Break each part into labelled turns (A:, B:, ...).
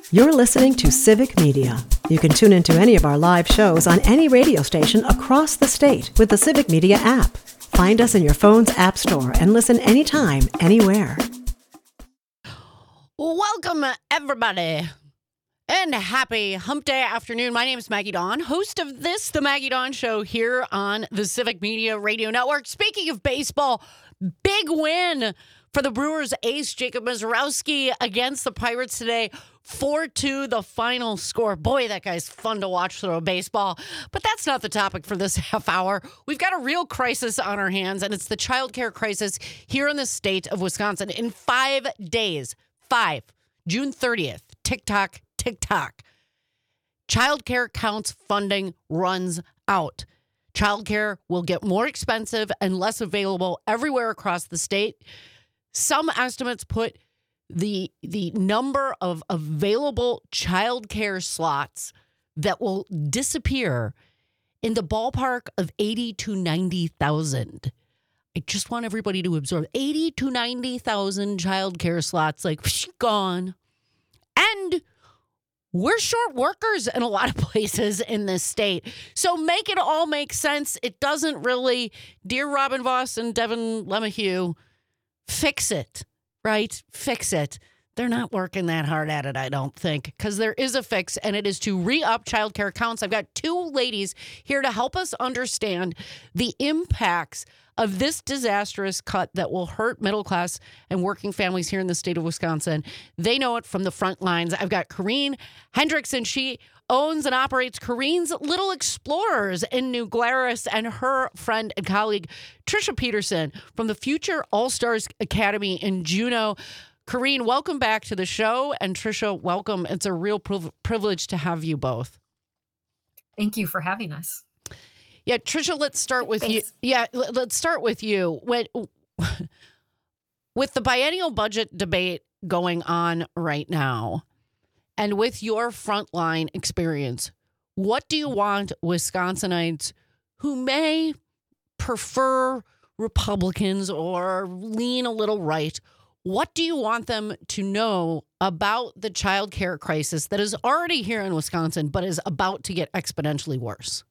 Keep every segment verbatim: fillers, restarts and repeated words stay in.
A: You're listening to Civic Media. You can tune into any of our live shows on any radio station across the state with the Civic Media app. Find us in your phone's app store and listen anytime, anywhere.
B: Welcome, everybody, and happy Hump Day afternoon. My name is Maggie Dawn, host of this, The Maggie Dawn Show, here on the Civic Media Radio Network. Speaking of baseball, big win for the Brewers ace Jacob Misiorowski against the Pirates today. four two, the final score. Boy, that guy's fun to watch throw a baseball. But that's not the topic for this half hour. We've got a real crisis on our hands, and it's the child care crisis here in the state of Wisconsin. In five days, five, June thirtieth, tick-tock, tick-tock, child care counts funding runs out. Child care will get more expensive and less available everywhere across the state. Some estimates put the the number of available child care slots that will disappear in the ballpark of eighty to ninety thousand. I just want everybody to absorb eighty to ninety thousand child care slots, like, whoosh, gone. And we're short workers in a lot of places in this state. So make it all make sense. It doesn't really. Dear Robin Voss and Devin Lemahieu, fix it, right? Fix it. They're not working that hard at it, I don't think, because there is a fix, and it is to re-up child care counts. I've got two ladies here to help us understand the impacts of this disastrous cut that will hurt middle class and working families here in the state of Wisconsin. They know it from the front lines. I've got Corrine Hendrickson. She owns and operates Corrine's Little Explorers in New Glarus, and her friend and colleague, Trisha Peterson from the Future All-Stars Academy in Juneau. Corrine, welcome back to the show. And Trisha, welcome. It's a real priv- privilege to have you both.
C: Thank you for having us.
B: Yeah, Trisha, let's start with
C: Thanks.
B: you. Yeah, let's start with you. When, with the biennial budget debate going on right now, and with your frontline experience, what do you want Wisconsinites who may prefer Republicans or lean a little right, what do you want them to know about the child care crisis that is already here in Wisconsin but is about to get exponentially worse?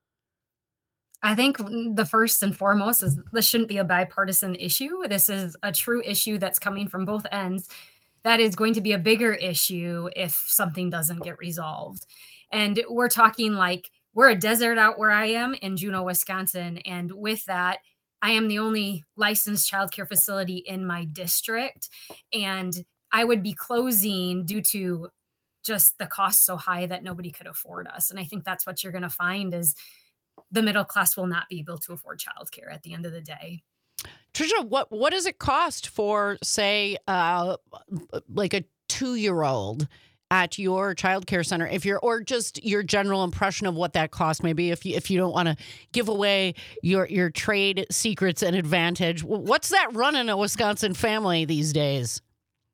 C: I think the first and foremost is this shouldn't be a bipartisan issue. This is a true issue that's coming from both ends. That is going to be a bigger issue if something doesn't get resolved. And we're talking like we're a desert out where I am in Juneau, Wisconsin. And with that, I am the only licensed childcare facility in my district. And I would be closing due to just the cost so high that nobody could afford us. And I think that's what you're going to find is the middle class will not be able to afford childcare at the end of the day.
B: Trisha, what what does it cost for, say, uh, like a two-year-old at your child care center, if you're, or just your general impression of what that cost may be, if you if you don't want to give away your your trade secrets and advantage? What's that running a Wisconsin family these days?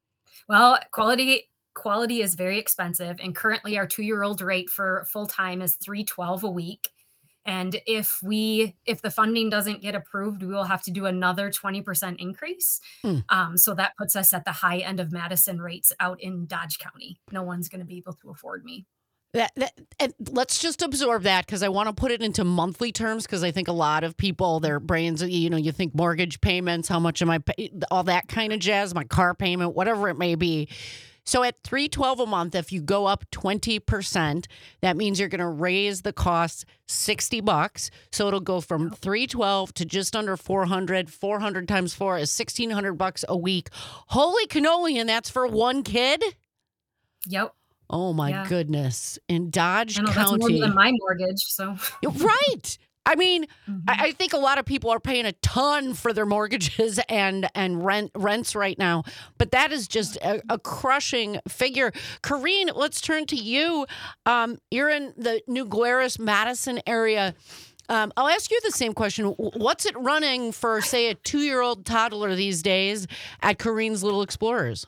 C: Well, quality quality is very expensive, and currently our two-year-old rate for full time is three twelve a week. And if we, if the funding doesn't get approved, we will have to do another twenty percent increase. Mm. Um, so that puts us at the high end of Madison rates out in Dodge County. No one's going to be able to afford me.
B: That, that, and let's just absorb that, because I want to put it into monthly terms, because I think a lot of people, their brains, you know, you think mortgage payments, how much am I pay, all that kind of jazz, my car payment, whatever it may be. So at three twelve a month, if you go up twenty percent, that means you're going to raise the cost sixty bucks. So it'll go from three twelve to just under four hundred. four hundred times four is sixteen hundred bucks a week. Holy cannoli, and that's for one kid?
C: Yep.
B: Oh my yeah. goodness. In Dodge
C: I know,
B: County.
C: That's more than my mortgage, so.
B: Right. I mean, mm-hmm. I, I think a lot of people are paying a ton for their mortgages and and rent rents right now, but that is just a, a crushing figure. Corrine, let's turn to you. Um, you're in the New Glarus, Madison area. Um, I'll ask you the same question. What's it running for, say, a two-year-old toddler these days at Corrine's Little Explorers?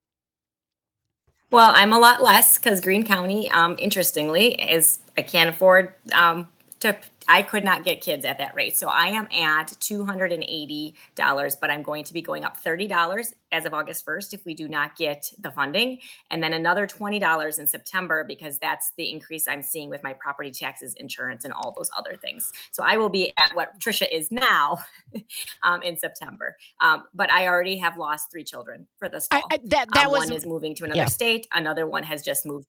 D: Well, I'm a lot less because Greene County, um, interestingly, is I can't afford um, to I could not get kids at that rate. So I am at two hundred eighty dollars, but I'm going to be going up thirty dollars as of August first if we do not get the funding, and then another twenty dollars in September because that's the increase I'm seeing with my property taxes, insurance, and all those other things. So I will be at what Tricia is now um, in September. Um, but I already have lost three children for this fall.
B: I, I, that that
D: um,
B: was
D: one is moving to another
B: yeah.
D: state. Another one has just moved.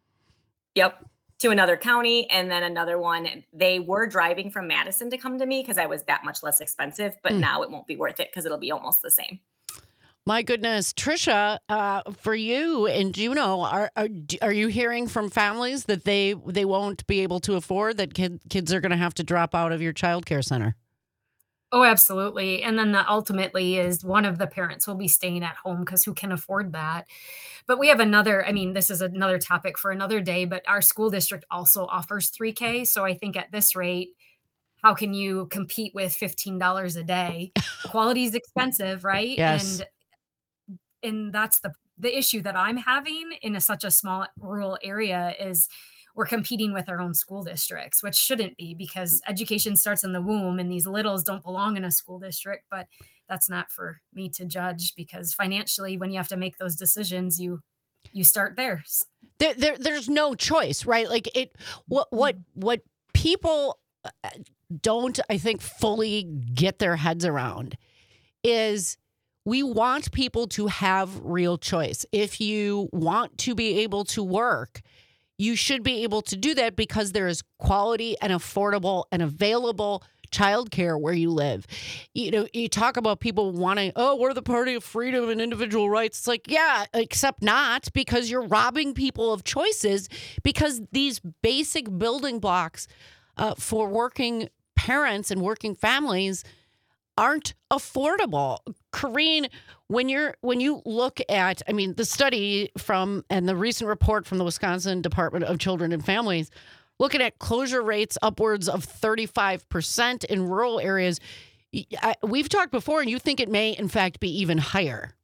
D: Yep. To another county, and then another one. They were driving from Madison to come to me because I was that much less expensive, but mm. now it won't be worth it because it'll be almost the same.
B: My goodness, Tricia, uh, for you and Juneau, are, are are you hearing from families that they they won't be able to afford, that kid, kids are going to have to drop out of your child care center?
C: Oh, absolutely. And then that ultimately is one of the parents will be staying at home because who can afford that? But we have another, I mean, this is another topic for another day, but our school district also offers three K. So I think at this rate, how can you compete with fifteen dollars a day? Quality is expensive, right?
B: Yes.
C: And and that's the the issue that I'm having in a, such a small rural area is we're competing with our own school districts, which shouldn't be because education starts in the womb and these littles don't belong in a school district. But that's not for me to judge because financially, when you have to make those decisions, you you start there.
B: There, there there's no choice, right? Like it, what what what people don't, I think, fully get their heads around is we want people to have real choice. If you want to be able to work, you should be able to do that because there is quality and affordable and available childcare where you live. You know, you talk about people wanting, oh, we're the party of freedom and individual rights. It's like, yeah, except not, because you're robbing people of choices because these basic building blocks uh, for working parents and working families aren't affordable. Corrine, when you're when you look at, I mean, the study from and the recent report from the Wisconsin Department of Children and Families, looking at closure rates upwards of thirty-five percent in rural areas, I, we've talked before, and you think it may, in fact, be even higher.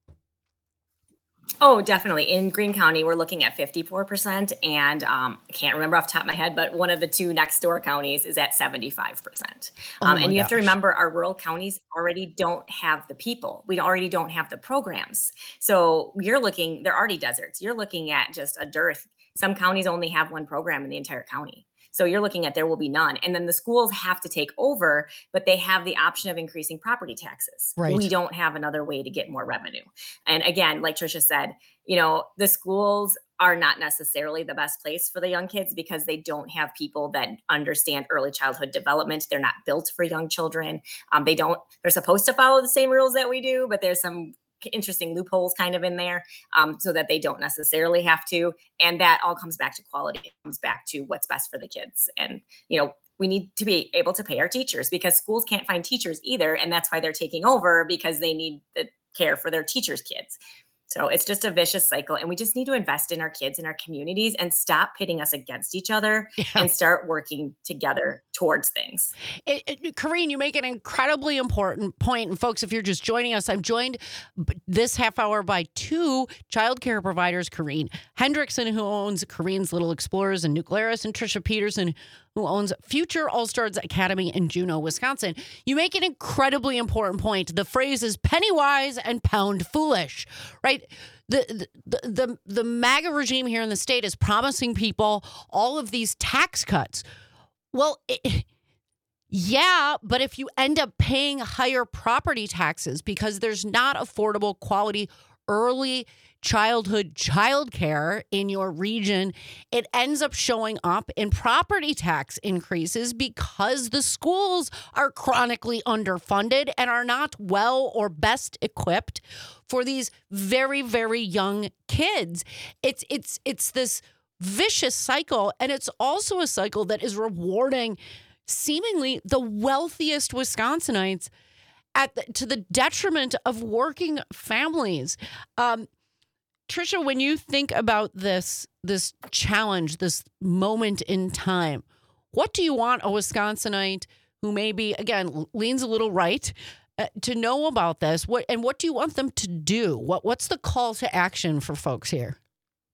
D: Oh, definitely. In Greene County, we're looking at fifty-four percent. And um, I can't remember off the top of my head, but one of the two next door counties is at seventy-five percent.
B: Oh
D: um, and you
B: gosh.
D: have to remember our rural counties already don't have the people. We already don't have the programs. So you're looking, they're already deserts. You're looking at just a dearth. Some counties only have one program in the entire county. So you're looking at there will be none. And then the schools have to take over, but they have the option of increasing property taxes.
B: Right.
D: We don't have another way to get more revenue. And again, like Tricia said, you know, the schools are not necessarily the best place for the young kids because they don't have people that understand early childhood development. They're not built for young children. Um, they don't, they're supposed to follow the same rules that we do, but there's some interesting loopholes kind of in there um, so that they don't necessarily have to. And that all comes back to quality. It comes back to what's best for the kids. And, you know, we need to be able to pay our teachers because schools can't find teachers either. And that's why they're taking over because they need the care for their teachers' kids. So it's just a vicious cycle. And we just need to invest in our kids and our communities and stop pitting us against each other yeah. and start working together towards things.
B: It, it, Corrine, you make an incredibly important point. And folks, if you're just joining us, I'm joined this half hour by two childcare providers, Corrine Hendrickson, who owns Corine's Little Explorers and Nuclearis, and Tricia Peterson, who owns Future All-Stars Academy in Juneau, Wisconsin. You make an incredibly important point. The phrase is penny wise and pound foolish, right? The, the, the, the MAGA regime here in the state is promising people all of these tax cuts. Well, it, yeah, but if you end up paying higher property taxes because there's not affordable quality early childhood childcare in your region, it ends up showing up in property tax increases because the schools are chronically underfunded and are not well or best equipped for these very, very young kids. It's it's it's this vicious cycle, and it's also a cycle that is rewarding seemingly the wealthiest Wisconsinites at the, to the detriment of working families. Um, Tricia, when you think about this this challenge, this moment in time, what do you want a Wisconsinite who maybe, again, leans a little right uh, to know about this? What and what do you want them to do? What What's the call to action for folks here?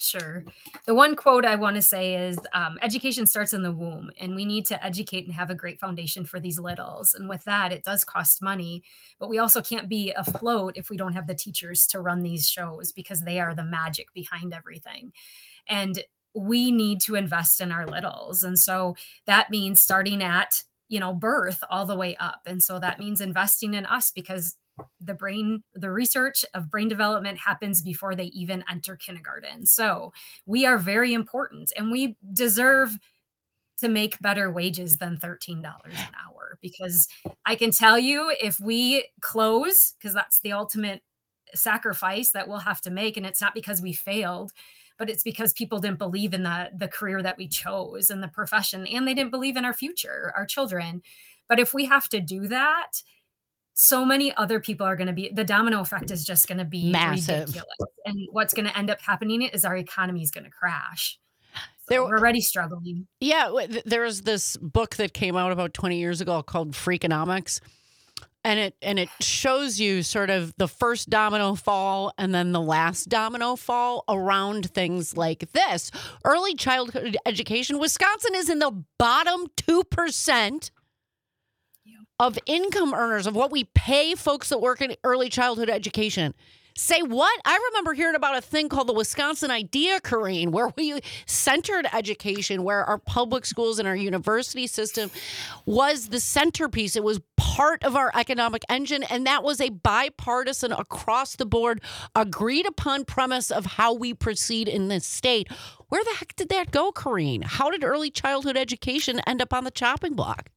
C: Sure. The one quote I want to say is um, education starts in the womb, and we need to educate and have a great foundation for these littles. And with that, it does cost money, but we also can't be afloat if we don't have the teachers to run these shows, because they are the magic behind everything. And we need to invest in our littles. And so that means starting at, you know, birth all the way up. And so that means investing in us, because the brain, the research of brain development happens before they even enter kindergarten. So we are very important, and we deserve to make better wages than thirteen dollars an hour, because I can tell you, if we close, because that's the ultimate sacrifice that we'll have to make. And it's not because we failed, but it's because people didn't believe in the, the career that we chose and the profession, and they didn't believe in our future, our children. But if we have to do that, so many other people are going to be, the domino effect is just going to be
B: massive.
C: Ridiculous. And what's going to end up happening is our economy is going to crash. So
B: There-
C: we're already struggling.
B: Yeah, w- th- there was this book that came out about twenty years ago called Freakonomics. And it and it shows you sort of the first domino fall and then the last domino fall around things like this. Early childhood education. Wisconsin is in the bottom two percent of income earners, of what we pay folks that work in early childhood education. Say what? I remember hearing about a thing called the Wisconsin Idea, Corrine, where we centered education, where our public schools and our university system was the centerpiece. It was part of our economic engine, and that was a bipartisan, across the board, agreed upon premise of how we proceed in this state. Where the heck did that go, Corrine? How did early childhood education end up on the chopping block?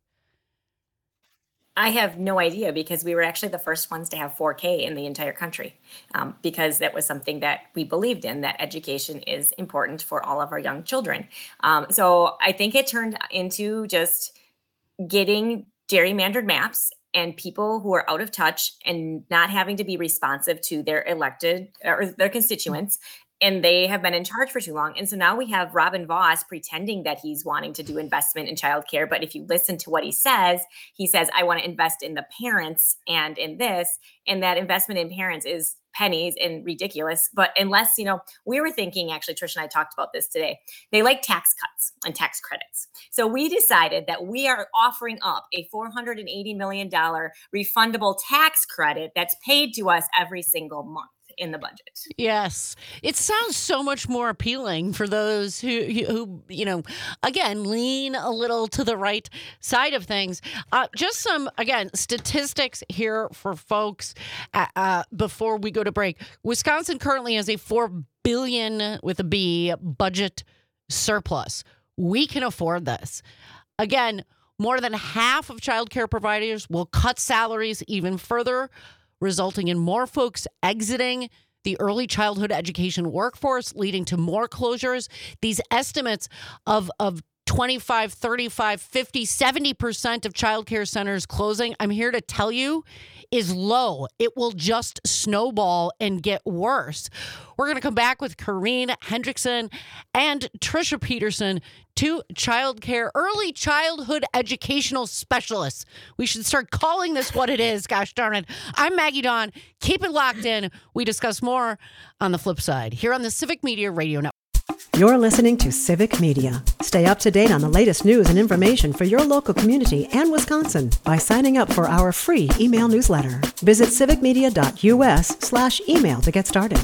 D: I have no idea, because we were actually the first ones to have four K in the entire country, um, because that was something that we believed in, that education is important for all of our young children. Um, so I think it turned into just getting gerrymandered maps and people who are out of touch and not having to be responsive to their elected or their constituents. And they have been in charge for too long. And so now we have Robin Vos pretending that he's wanting to do investment in childcare. But if you listen to what he says, he says, I want to invest in the parents and in this. And that investment in parents is pennies and ridiculous. But unless, you know, we were thinking, actually, Trish and I talked about this today. They like tax cuts and tax credits. So we decided that we are offering up a four hundred eighty million dollars refundable tax credit that's paid to us every single month in the budget.
B: Yes. It sounds so much more appealing for those who, who you know, again, lean a little to the right side of things. Uh, just some, again, statistics here for folks uh, uh, before we go to break. Wisconsin currently has a four billion dollars with a B budget surplus. We can afford this. Again, more than half of childcare providers will cut salaries even further, resulting in more folks exiting the early childhood education workforce, leading to more closures. These estimates of, of twenty-five, thirty-five, fifty, seventy percent of childcare centers closing, I'm here to tell you, is low. It will just snowball and get worse. We're going to come back with Corrine Hendrickson and Trisha Peterson, two childcare, early childhood educational specialists. We should start calling this what it is. Gosh darn it. I'm Maggie Dawn. Keep it locked in. We discuss more on the flip side here on the Civic Media Radio Network.
A: You're listening to Civic Media. Stay up to date on the latest news and information for your local community and Wisconsin by signing up for our free email newsletter. Visit civicmedia.us slash email to get started.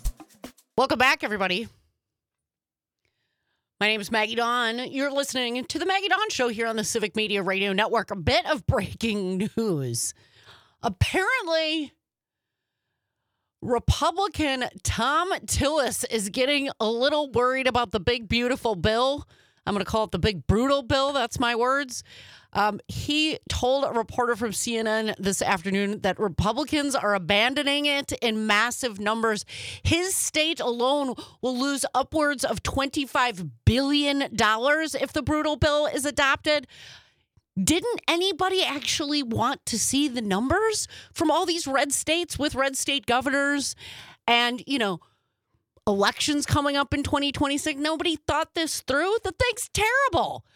B: Welcome back, everybody. My name is Maggie Dawn. You're listening to the Maggie Dawn Show here on the Civic Media Radio Network. A bit of breaking news. Apparently, Republican Thom Tillis is getting a little worried about the big, beautiful bill. I'm going to call it the big, brutal bill. That's my words. Um, he told a reporter from C N N this afternoon that Republicans are abandoning it in massive numbers. His state alone will lose upwards of twenty-five billion dollars if the brutal bill is adopted. Didn't anybody actually want to see the numbers from all these red states with red state governors and, you know, elections coming up in twenty twenty-six? Nobody thought this through. The thing's terrible.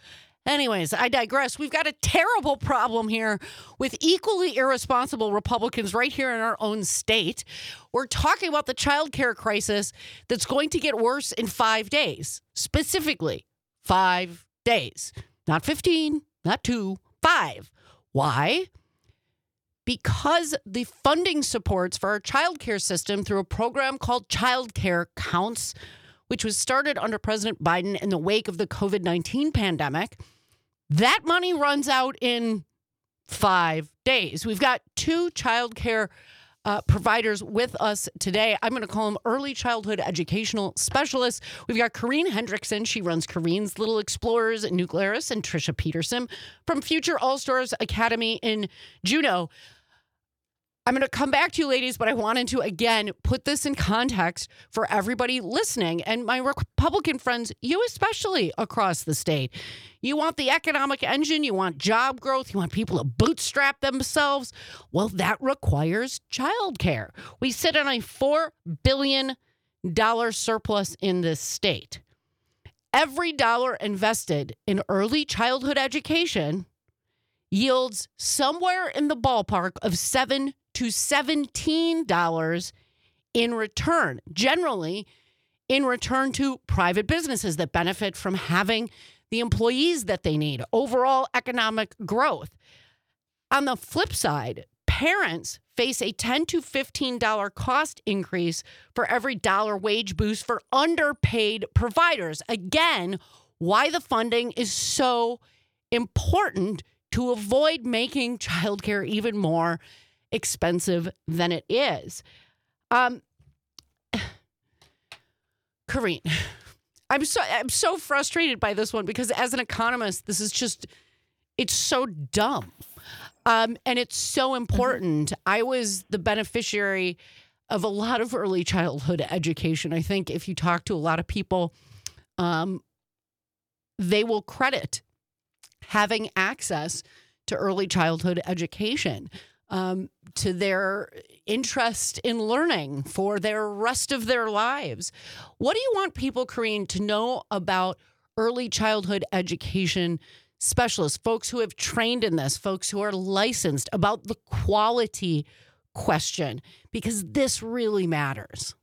B: Anyways, I digress. We've got a terrible problem here with equally irresponsible Republicans right here in our own state. We're talking about the child care crisis that's going to get worse in five days. Specifically, five days. Not fifteen, not two, five. Why? Because the funding supports for our child care system through a program called Child Care Counts, which was started under President Biden in the wake of the covid nineteen pandemic. That money runs out in five days. We've got two child care uh, providers with us today. I'm going to call them early childhood educational specialists. We've got Corrine Hendrickson. She runs Corrine's Little Explorers in New Glarus, and Trisha Peterson from Future All-Stars Academy in Juneau. I'm going to come back to you, ladies, but I wanted to, again, put this in context for everybody listening and my Republican friends, you especially across the state. You want the economic engine, you want job growth, you want people to bootstrap themselves. Well, that requires childcare. We sit on a four billion dollars surplus in this state. Every dollar invested in early childhood education yields somewhere in the ballpark of seven to seventeen dollars in return, generally in return to private businesses that benefit from having the employees that they need, overall economic growth. On the flip side, parents face a ten to fifteen dollars cost increase for every dollar wage boost for underpaid providers. Again, why the funding is so important to avoid making childcare even more expensive than it is. Um, Corrine, I'm so I'm so frustrated by this one because as an economist, this is just, it's so dumb. Um, and it's so important. Mm-hmm. I was the beneficiary of a lot of early childhood education. I think if you talk to a lot of people, um, they will credit having access to early childhood education, um, to their interest in learning for their rest of their lives. What do you want people, Corrine, to know about early childhood education specialists, folks who have trained in this, folks who are licensed, about the quality question? Because this really matters.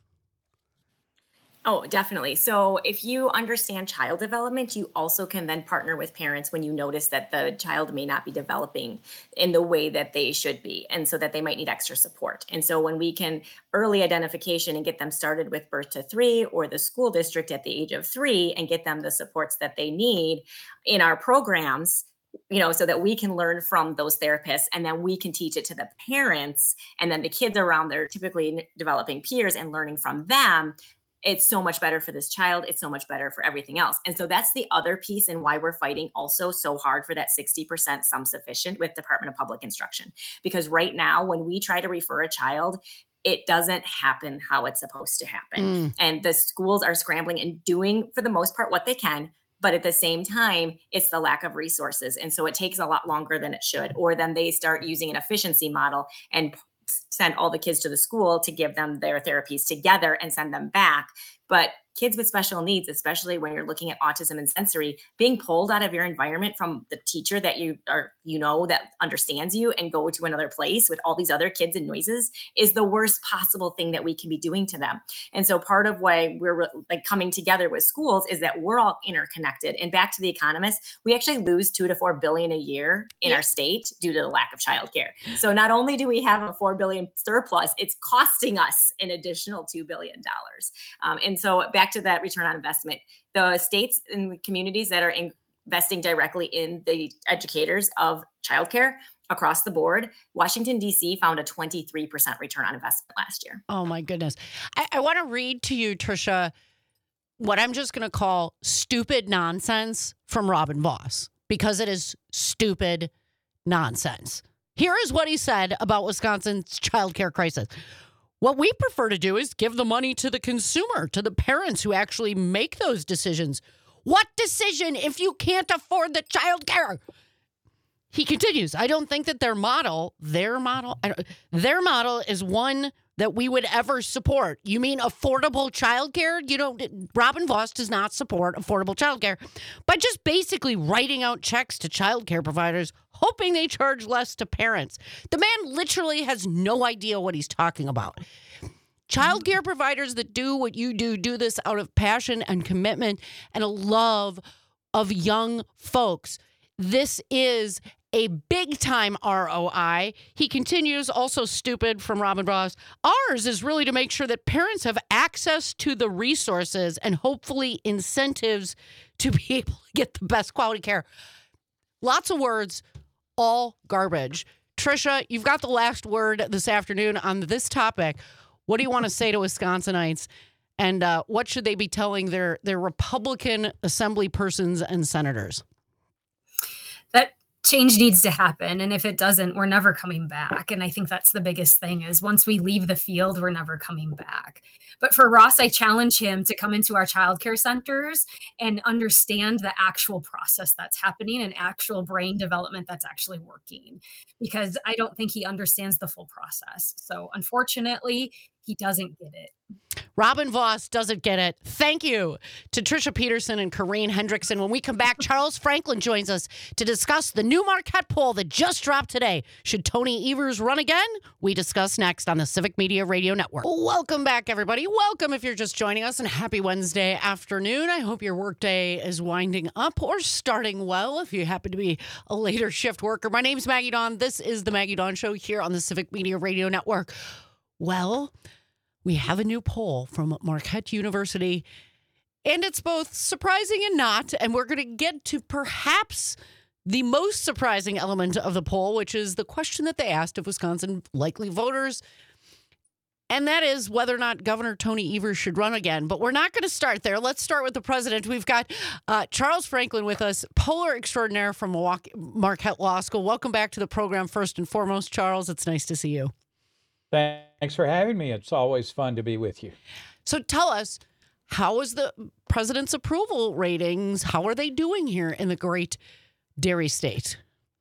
D: Oh, definitely. So if you understand child development, you also can then partner with parents when you notice that the child may not be developing in the way that they should be, and so that they might need extra support. And so when we can early identification and get them started with birth to three or the school district at the age of three and get them the supports that they need in our programs, you know, so that we can learn from those therapists and then we can teach it to the parents and then the kids around their typically developing peers and learning from them, it's so much better for this child. It's so much better for everything else. And so that's the other piece and why we're fighting also so hard for that sixty percent sum sufficient with Department of Public Instruction. Because right now, when we try to refer a child, it doesn't happen how it's supposed to happen. Mm. And the schools are scrambling and doing, for the most part, what they can. But at the same time, it's the lack of resources. And so it takes a lot longer than it should. Or then they start using an efficiency model and send all the kids to the school to give them their therapies together and send them back. But kids with special needs, especially when you're looking at autism and sensory, being pulled out of your environment from the teacher that you are, you know, that understands you and go to another place with all these other kids and noises is the worst possible thing that we can be doing to them. And so part of why we're like coming together with schools is that we're all interconnected. And back to the economist, we actually lose two to four billion a year in yeah. our state due to the lack of childcare. So not only do we have a four billion surplus, it's costing us an additional two billion dollars. Um, and so back to that return on investment, the states and communities that are investing directly in the educators of childcare across the board, Washington, D C found a twenty-three percent return on investment last year.
B: Oh, my goodness. I, I want to read to you, Trisha, what I'm just going to call stupid nonsense from Robin Vos, because it is stupid nonsense. Here is what he said about Wisconsin's childcare crisis. What we prefer to do is give the money to the consumer, to the parents who actually make those decisions. What decision if you can't afford the child care? He continues, I don't think that their model, their model, I don't, their model is one that we would ever support. You mean affordable childcare? You know, Robin Vos does not support affordable childcare by just basically writing out checks to childcare providers, hoping they charge less to parents. The man literally has no idea what he's talking about. Childcare providers that do what you do, do this out of passion and commitment and a love of young folks. This is a big-time R O I. He continues, also stupid from Robin Vos. Ours is really to make sure that parents have access to the resources and hopefully incentives to be able to get the best quality care. Lots of words, all garbage. Tricia, you've got the last word this afternoon on this topic. What do you want to say to Wisconsinites? And uh, what should they be telling their, their Republican assembly persons and senators?
C: That change needs to happen. And if it doesn't, we're never coming back. And I think that's the biggest thing is once we leave the field, we're never coming back. But for Ross, I challenge him to come into our childcare centers and understand the actual process that's happening and actual brain development that's actually working, because I don't think he understands the full process. So unfortunately, he doesn't get it.
B: Robin Vos doesn't get it. Thank you to Tricia Peterson and Corrine Hendrickson. When we come back, Charles Franklin joins us to discuss the new Marquette poll that just dropped today. Should Tony Evers run again? We discuss next on the Civic Media Radio Network. Welcome back, everybody. Welcome if you're just joining us, and happy Wednesday afternoon. I hope your workday is winding up or starting well if you happen to be a later shift worker. My name's Maggie Dawn. This is the Maggie Dawn Show here on the Civic Media Radio Network. Well, we have a new poll from Marquette University, and it's both surprising and not. And we're going to get to perhaps the most surprising element of the poll, which is the question that they asked of Wisconsin likely voters. And that is whether or not Governor Tony Evers should run again. But we're not going to start there. Let's start with the president. We've got uh, Charles Franklin with us, polar extraordinaire from Milwaukee, Marquette Law School. Welcome back to the program first and foremost, Charles. It's nice to see you.
E: Thanks for having me. It's always fun to be with you.
B: So tell us, how is the president's approval ratings? How are they doing here in the great dairy state?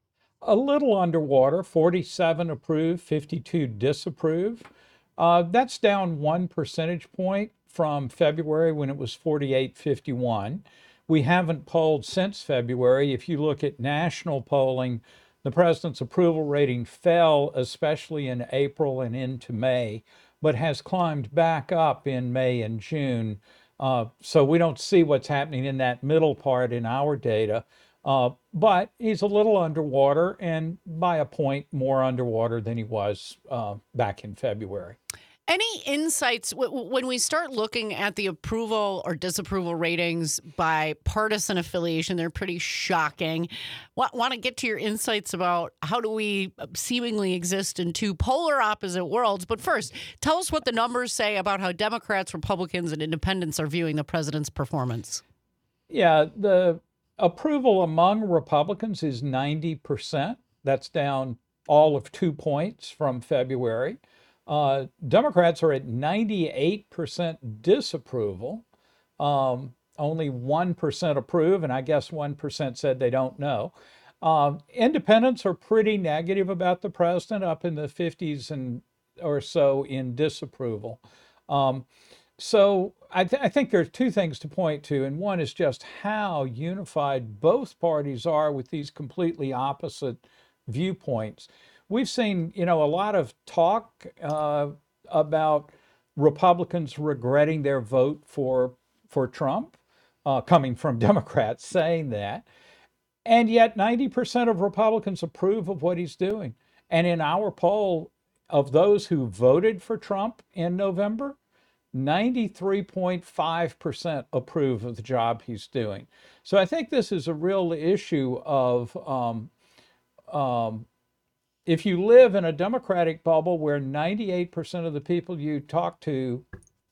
E: A little underwater, forty-seven approve, fifty-two disapprove. Uh, that's down one percentage point from February when it was forty-eight fifty-one. We haven't polled since February. If you look at national polling, the president's approval rating fell, especially in April and into May, but has climbed back up in May and June. Uh, so we don't see what's happening in that middle part in our data. Uh, but he's a little underwater, and by a point more underwater than he was uh, back in February.
B: Any insights w- when we start looking at the approval or disapproval ratings by partisan affiliation? They're pretty shocking. Want, want to get to your insights about how do we seemingly exist in two polar opposite worlds? But first, tell us what the numbers say about how Democrats, Republicans, and independents are viewing the president's performance.
E: Yeah, the approval among Republicans is ninety percent. That's down all of two points from February. Uh, Democrats are at ninety-eight percent disapproval. Um, only one percent approve, and I guess one percent said they don't know. Um, independents are pretty negative about the president, up in the fifties and or so in disapproval. Um, so I, th- I think there's two things to point to, and one is just how unified both parties are with these completely opposite viewpoints. We've seen, you know, a lot of talk uh, about Republicans regretting their vote for for Trump, uh, coming from Democrats saying that. And yet ninety percent of Republicans approve of what he's doing. And in our poll of those who voted for Trump in November, ninety-three point five percent approve of the job he's doing. So I think this is a real issue of um, um, if you live in a Democratic bubble where ninety-eight percent of the people you talk to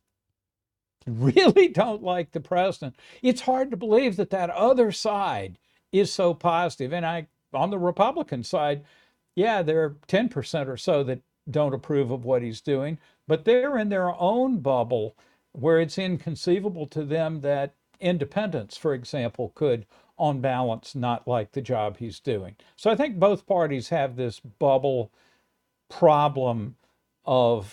E: really don't like the president, it's hard to believe that that other side is so positive. And I, on the Republican side, yeah, there are ten percent or so that don't approve of what he's doing, but they're in their own bubble where it's inconceivable to them that independents, for example, could on balance, not like the job he's doing. So I think both parties have this bubble problem of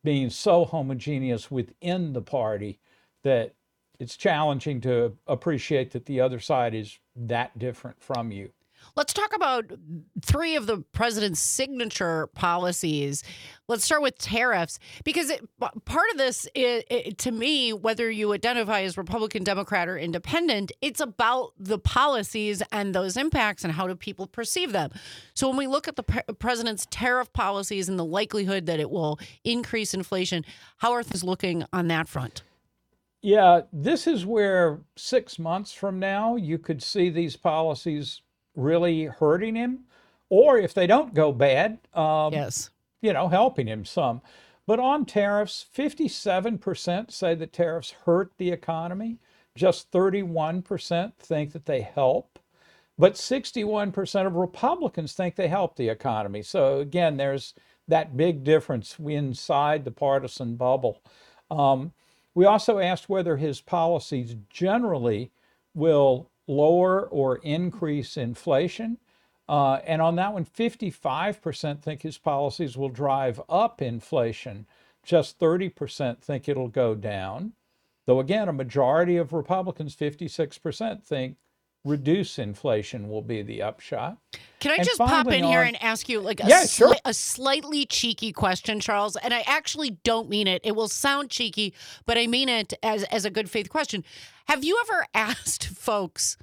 E: being so homogeneous within the party that it's challenging to appreciate that the other side is that different from you.
B: Let's talk about three of the president's signature policies. Let's start with tariffs, because it, part of this, is, it, to me, whether you identify as Republican, Democrat, or Independent, it's about the policies and those impacts and how do people perceive them. So when we look at the pre- president's tariff policies and the likelihood that it will increase inflation, how are things looking on that front?
E: Yeah, this is where six months from now, you could see these policies really hurting him, or if they don't go bad, um,
B: yes,
E: you know, helping him some. But on tariffs, fifty-seven percent say that tariffs hurt the economy. Just thirty-one percent think that they help. But sixty-one percent of Republicans think they help the economy. So again, there's that big difference inside the partisan bubble. Um, we also asked whether his policies generally will lower or increase inflation. Uh, and on that one, fifty-five percent think his policies will drive up inflation. Just thirty percent think it'll go down. Though again, a majority of Republicans, fifty-six percent, think reduce inflation will be the upshot.
B: Can I
E: And
B: just pop
E: finally
B: in here
E: on-
B: and ask you like a,
E: Yeah,
B: sli-
E: sure.
B: a slightly cheeky question, Charles? And I actually don't mean it. It will sound cheeky, but I mean it as, as a good faith question. Have you ever asked folks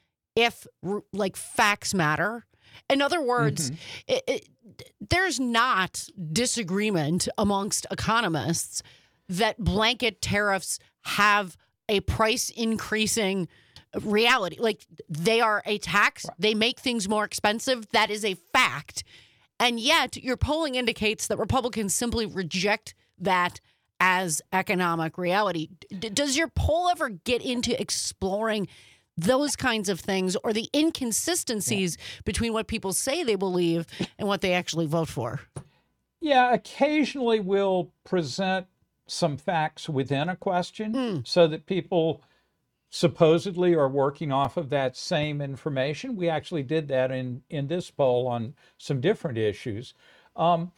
B: if r- like facts matter? In other words, it, it, there's not disagreement amongst economists that blanket tariffs have a price increasing reality. Like they are a tax. They make things more expensive. That is a fact. And yet your polling indicates that Republicans simply reject that as economic reality. D- does your poll ever get into exploring those kinds of things or the inconsistencies between what people say they believe and what they actually vote for?
E: Yeah, occasionally we'll present some facts within a question
B: Mm.
E: so that people supposedly are working off of that same information. We actually did that in, in this poll on some different issues. Um,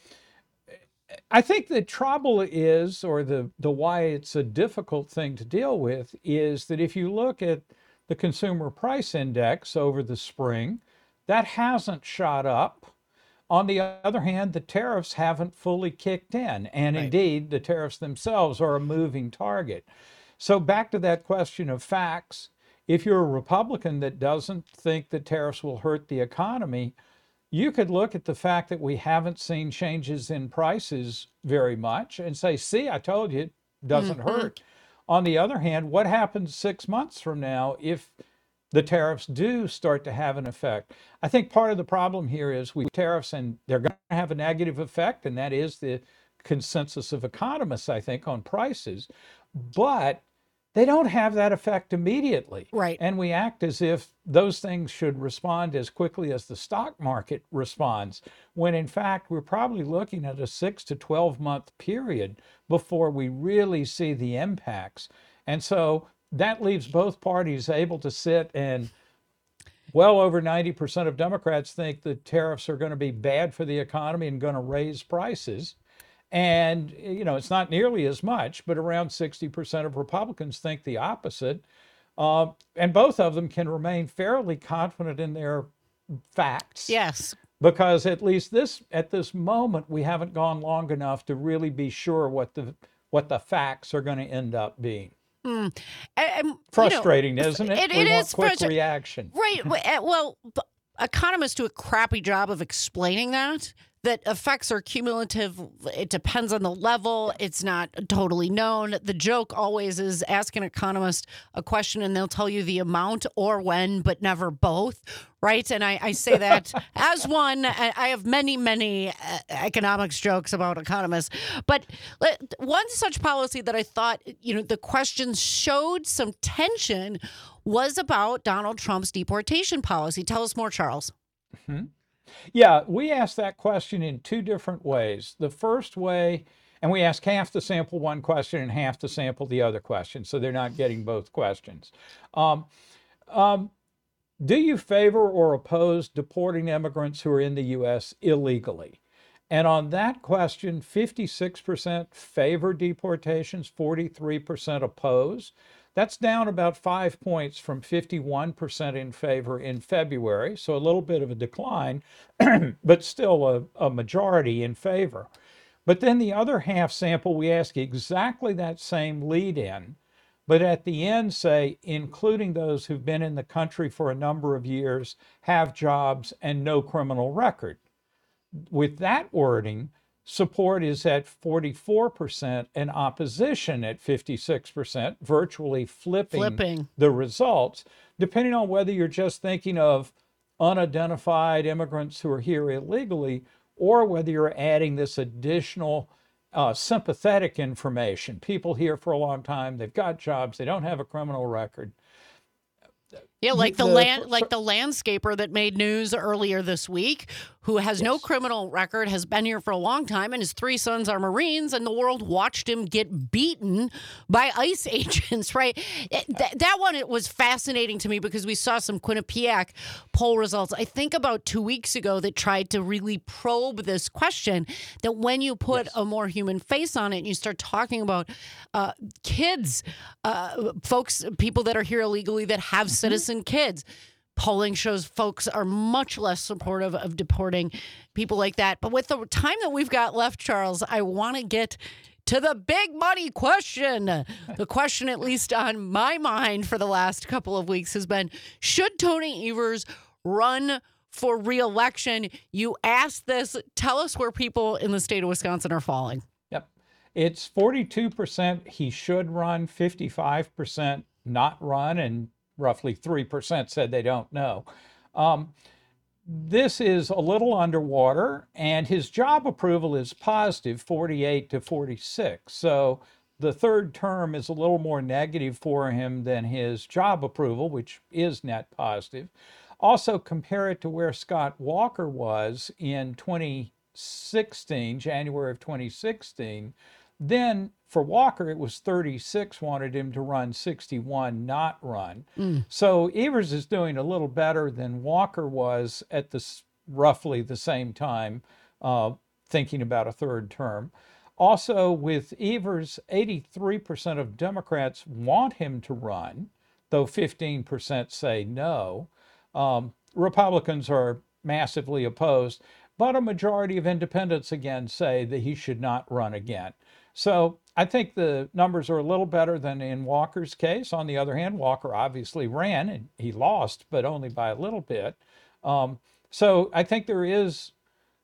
E: I think the trouble is, or the, the why it's a difficult thing to deal with, is that if you look at the consumer price index over the spring, that hasn't shot up. On the other hand, the tariffs haven't fully kicked in. And
B: Right.
E: indeed, the tariffs themselves are a moving target. So back to that question of facts, if you're a Republican that doesn't think that tariffs will hurt the economy, you could look at the fact that we haven't seen changes in prices very much and say, see, I told you it doesn't
B: Mhm.
E: hurt. On the other hand, what happens six months from now if the tariffs do start to have an effect? I think part of the problem here is we tariffs and they're going to have a negative effect, and that is the consensus of economists, I think, on prices. But they don't have that effect immediately.
B: Right.
E: And we act as if those things should respond as quickly as the stock market responds, when in fact we're probably looking at a six to twelve month period before we really see the impacts. And so that leaves both parties able to sit, and well over ninety percent of Democrats think the tariffs are going to be bad for the economy and going to raise prices. And, you know, it's not nearly as much, but around sixty percent of Republicans think the opposite. Uh, and both of them can remain fairly confident in their facts.
B: Yes.
E: Because at least this, at this moment, we haven't gone long enough to really be sure what the what the facts are going to end up being.
B: Mm. And, and, you know,
E: Frustrating, isn't it?
B: it-
E: we
B: it
E: want
B: is
E: quick
B: frustra-
E: reaction.
B: Right. Well, uh, Well, b- economists do a crappy job of explaining that. That effects are cumulative. It depends on the level. It's not totally known. The joke always is ask an economist a question and they'll tell you the amount or when, but never both. Right. And I, I say that as one. I I have many, many uh, economics jokes about economists. But let- one such policy that I thought, you know, the questions showed some tension was about Donald Trump's deportation policy. Tell us more, Charles.
E: Mhm. Yeah, we asked that question in two different ways. The first way, and we asked half the sample one question and half the sample the other question, so they're not getting both questions. Um, um, do you favor or oppose deporting immigrants who are in the U S illegally? And on that question, fifty-six percent favor deportations, forty-three percent oppose. That's down about five points from fifty-one percent in favor in February, so a little bit of a decline, but still a, a majority in favor. But then the other half sample, we ask exactly that same lead-in, but at the end say, including those who've been in the country for a number of years, have jobs, and no criminal record. With that wording, support is at forty-four percent and opposition at fifty-six percent, virtually flipping,
B: Flipping.
E: the results, depending on whether you're just thinking of unidentified immigrants who are here illegally or whether you're adding this additional uh, sympathetic information. People here for a long time, they've got jobs, they don't have a criminal record.
B: Yeah, like the,
E: The-
B: land, like the landscaper that made news earlier this week, who has no
E: Yes.
B: criminal record, has been here for a long time, and his three sons are Marines, and the world watched him get beaten by ICE agents, right? It- th- that one, it was fascinating to me because we saw some Quinnipiac poll results, I think about two weeks ago, that tried to really probe this question, that when you put
E: Yes.
B: a more human face on it and you start talking about uh, kids, uh, folks, people that are here illegally that have citizen kids, polling shows folks are much less supportive of deporting people like that. But with the time that we've got left, Charles, I want to get to the big money question. The question, at least on my mind for the last couple of weeks, has been, should Tony Evers run for re-election? You asked this. Tell us where people in the state of Wisconsin are falling.
E: Yep. It's forty-two percent he should run, fifty-five percent not run, and roughly three percent said they don't know. Um, this is a little underwater, and his job approval is positive, forty-eight to forty-six. So the third term is a little more negative for him than his job approval, which is net positive. Also, compare it to where Scott Walker was in twenty sixteen, January of twenty sixteen. Then for Walker, it was thirty-six wanted him to run, sixty-one not run.
B: Mm.
E: So Evers is doing a little better than Walker was at this roughly the same time, uh, thinking about a third term. Also, with Evers, eighty-three percent of Democrats want him to run, though fifteen percent say no. Um, Republicans are massively opposed, but a majority of independents again say that he should not run again. So I think the numbers are a little better than in Walker's case. On the other hand, Walker obviously ran and he lost, but only by a little bit. Um, so I think there is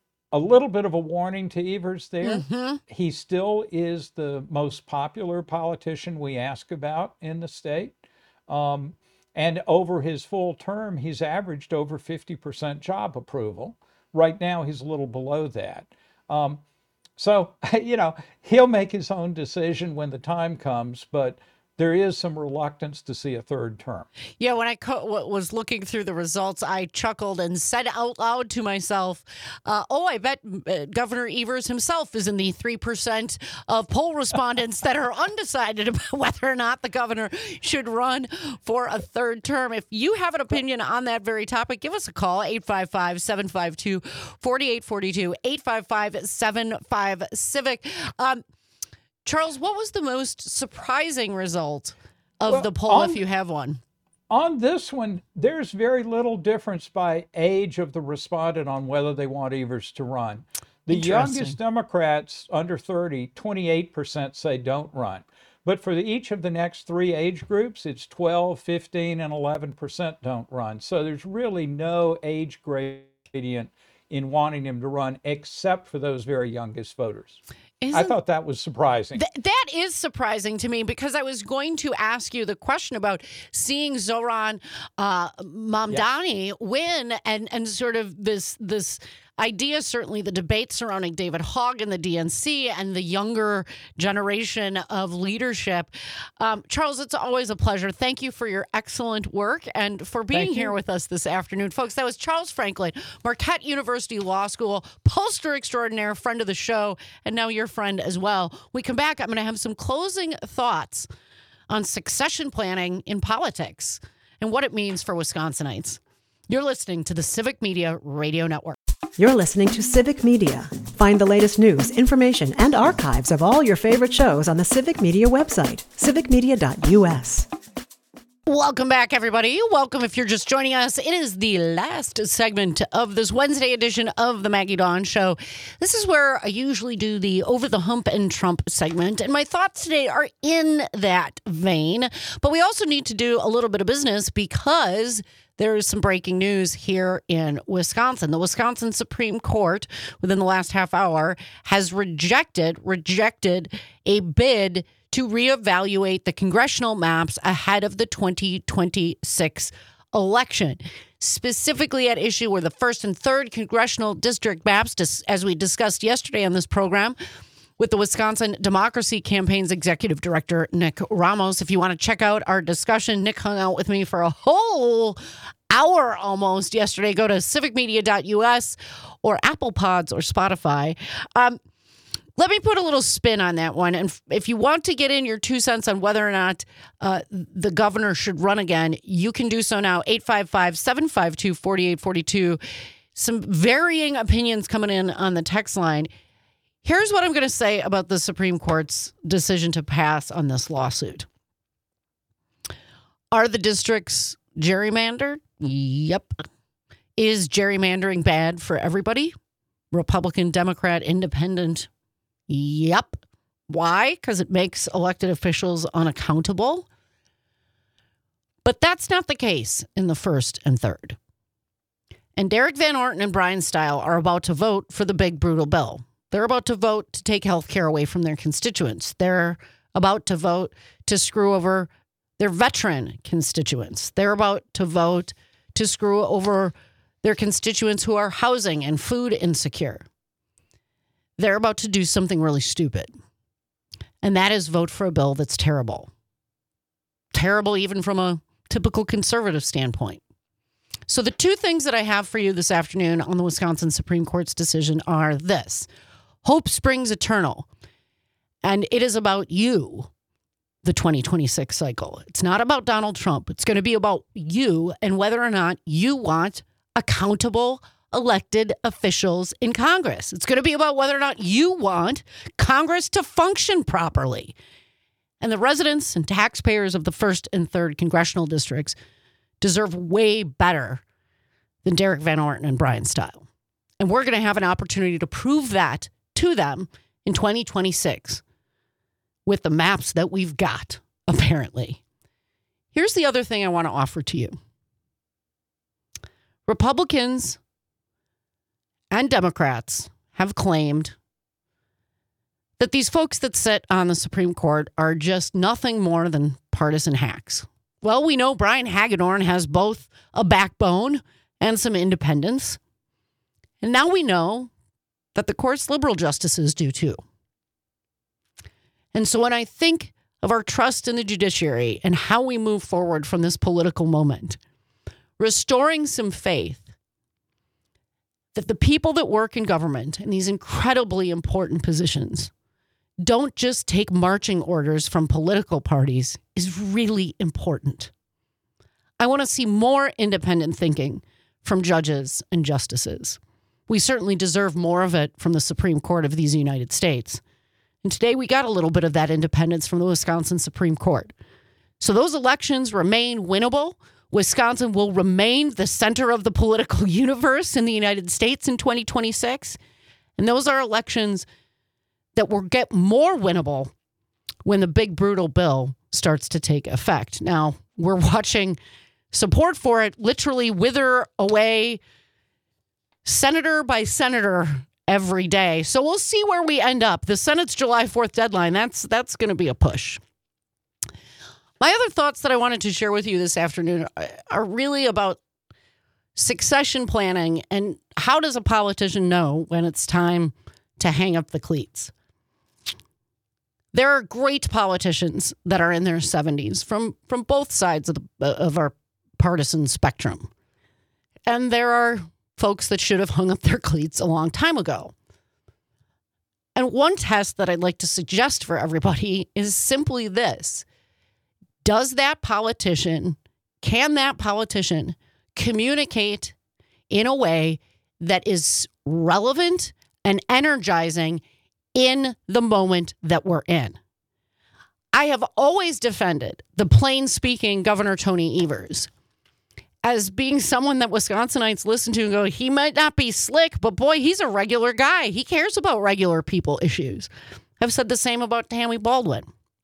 E: a little bit of a warning to Evers there.
B: Mm-hmm.
E: He still is the most popular politician we ask about in the state. Um, and over his full term, he's averaged over fifty percent job approval. Right now, he's a little below that. Um, So, you know, he'll make his own decision when the time comes, but there is some reluctance to see a third term.
B: Yeah, when I co- w- was looking through the results, I chuckled and said out loud to myself, uh, oh, I bet uh, Governor Evers himself is in the three percent of poll respondents that are undecided about whether or not the governor should run for a third term. If you have an opinion on that very topic, give us a call, eight five five, seven five two, four eight four two, eight five five, seven five, Civic. Um, Charles, what was the most surprising result of
E: Well,
B: the poll,
E: on-
B: if you have one?
E: On this one, there's very little difference by age of the respondent on whether they want Evers to run. The
B: Interesting.
E: youngest Democrats under thirty, twenty-eight percent say don't run. But for the, each of the next three age groups, it's twelve, fifteen, and eleven percent don't run. So there's really no age gradient in wanting him to run, except for those very youngest voters. I
B: Isn't-
E: thought that was surprising.
B: Th- that is surprising to me because I was going to ask you the question about seeing Zoran uh, Mamdani win and and sort of this this idea, certainly the debate surrounding David Hogg and the D N C and the younger generation of leadership. Um, Charles, it's always a pleasure. Thank you for your excellent work and for being
E: Thank
B: here
E: you.
B: with us this afternoon. Folks, that was Charles Franklin, Marquette University Law School, pollster extraordinaire, friend of the show, and now your friend as well. We come back, I'm going to have some closing thoughts on succession planning in politics and what it means for Wisconsinites. You're listening to the Civic Media Radio Network.
A: You're listening to Civic Media. Find the latest news, information, and archives of all your favorite shows on the Civic Media website, civic media dot u s.
B: Welcome back, everybody. Welcome if you're just joining us. It is the last segment of this Wednesday edition of the Maggie Dawn Show. This is where I usually do the Over the Hump and Trump segment, and my thoughts today are in that vein. But we also need to do a little bit of business because there is some breaking news here in Wisconsin. The Wisconsin Supreme Court, within the last half hour, has rejected, rejected a bid to reevaluate the congressional maps ahead of the twenty twenty-six election. Specifically at issue were the first and third congressional district maps, as we discussed yesterday on this program with the Wisconsin Democracy Campaign's executive director, Nick Ramos. If you want to check out our discussion, Nick hung out with me for a whole hour almost yesterday. Go to civic media dot u s or Apple Pods or Spotify. Um, Let me put a little spin on that one. And if you want to get in your two cents on whether or not uh, the governor should run again, you can do so now. eight five five, seven five two, four eight four two. Some varying opinions coming in on the text line. Here's what I'm going to say about the Supreme Court's decision to pass on this lawsuit. Are the districts gerrymandered? Yep. Is gerrymandering bad for everybody? Republican, Democrat, Independent? Yep. Why? Because it makes elected officials unaccountable. But that's not the case in the first and third. And Derek Van Orton and Brian Stile are about to vote for the big, brutal bill. They're about to vote to take health care away from their constituents. They're about to vote to screw over their veteran constituents. They're about to vote to screw over their constituents who are housing and food insecure. They're about to do something really stupid. And that is vote for a bill that's terrible. Terrible even from a typical conservative standpoint. So the two things that I have for you this afternoon on the Wisconsin Supreme Court's decision are this. Hope springs eternal. And it is about you, the twenty twenty-six cycle. It's not about Donald Trump. It's going to be about you and whether or not you want accountable elected officials in Congress. It's going to be about whether or not you want Congress to function properly. And the residents and taxpayers of the first and third congressional districts deserve way better than Derek Van Orton and Brian Stile. And we're going to have an opportunity to prove that to them in twenty twenty-six with the maps that we've got, apparently. Here's the other thing I want to offer to you. Republicans and Democrats have claimed that these folks that sit on the Supreme Court are just nothing more than partisan hacks. Well, we know Brian Hagedorn has both a backbone and some independence. And now we know that the court's liberal justices do too. And so when I think of our trust in the judiciary and how we move forward from this political moment, restoring some faith that the people that work in government in these incredibly important positions don't just take marching orders from political parties is really important. I want to see more independent thinking from judges and justices. We certainly deserve more of it from the Supreme Court of these United States. And today we got a little bit of that independence from the Wisconsin Supreme Court. So those elections remain winnable. Wisconsin will remain the center of the political universe in the United States in twenty twenty-six. And those are elections that will get more winnable when the big, brutal bill starts to take effect. Now, we're watching support for it literally wither away senator by senator every day. So we'll see where we end up. The Senate's July fourth deadline, that's that's going to be a push. My other thoughts that I wanted to share with you this afternoon are really about succession planning and how does a politician know when it's time to hang up the cleats. There are great politicians that are in their seventies from, from both sides of, the, of our partisan spectrum. And there are folks that should have hung up their cleats a long time ago. And one test that I'd like to suggest for everybody is simply this. Does that politician, can that politician communicate in a way that is relevant and energizing in the moment that we're in. I have always defended the plain-speaking Governor Tony Evers as being someone that Wisconsinites listen to and go, he might not be slick, but boy, he's a regular guy. He cares about regular people issues. I've said the same about Tammy Baldwin.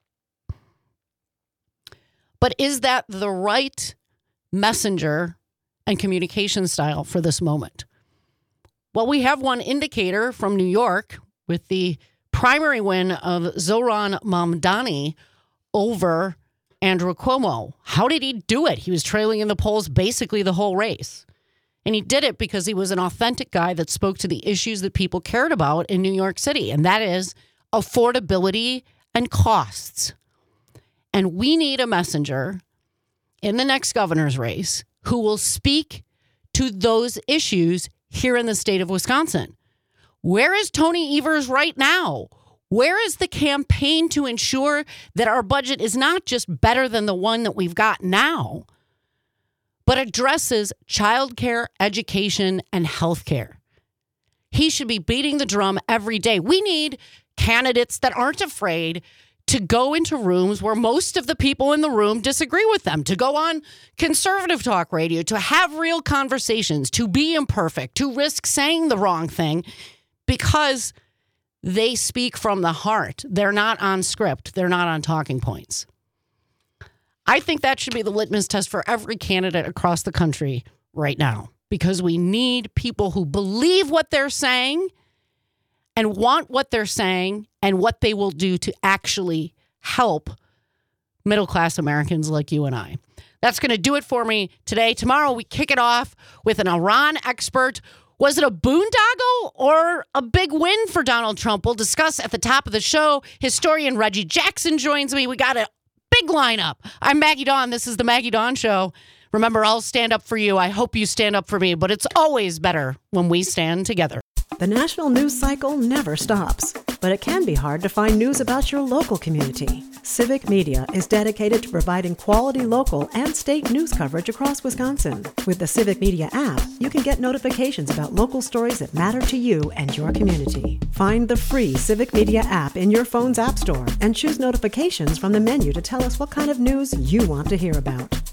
B: But is that the right messenger and communication style for this moment? Well, we have one indicator from New York with the primary win of Zohran Mamdani over Andrew Cuomo. How did he do it? He was trailing in the polls basically the whole race. And he did it because he was an authentic guy that spoke to the issues that people cared about in New York City, and that is affordability and costs. And we need a messenger in the next governor's race who will speak to those issues here in the state of Wisconsin. Where is Tony Evers right now? Where is the campaign to ensure that our budget is not just better than the one that we've got now, but addresses childcare, education, and healthcare? He should be beating the drum every day. We need candidates that aren't afraid to go into rooms where most of the people in the room disagree with them, to go on conservative talk radio, to have real conversations, to be imperfect, to risk saying the wrong thing because they speak from the heart. They're not on script. They're not on talking points. I think that should be the litmus test for every candidate across the country right now, because we need people who believe what they're saying and want what they're saying and what they will do to actually help middle-class Americans like you and I. That's going to do it for me today. Tomorrow, we kick it off with an Iran expert. Was it a boondoggle or a big win for Donald Trump? We'll discuss at the top of the show. Historian Reggie Jackson joins me. We got a big lineup. I'm Maggie Dawn. This is the Maggie Dawn Show. Remember, I'll stand up for you. I hope you stand up for me, but it's always better when we stand together.
A: The national news cycle never stops, but it can be hard to find news about your local community. Civic Media is dedicated to providing quality local and state news coverage across Wisconsin. With the Civic Media app, you can get notifications about local stories that matter to you and your community. Find the free Civic Media app in your phone's app store and choose notifications from the menu to tell us what kind of news you want to hear about.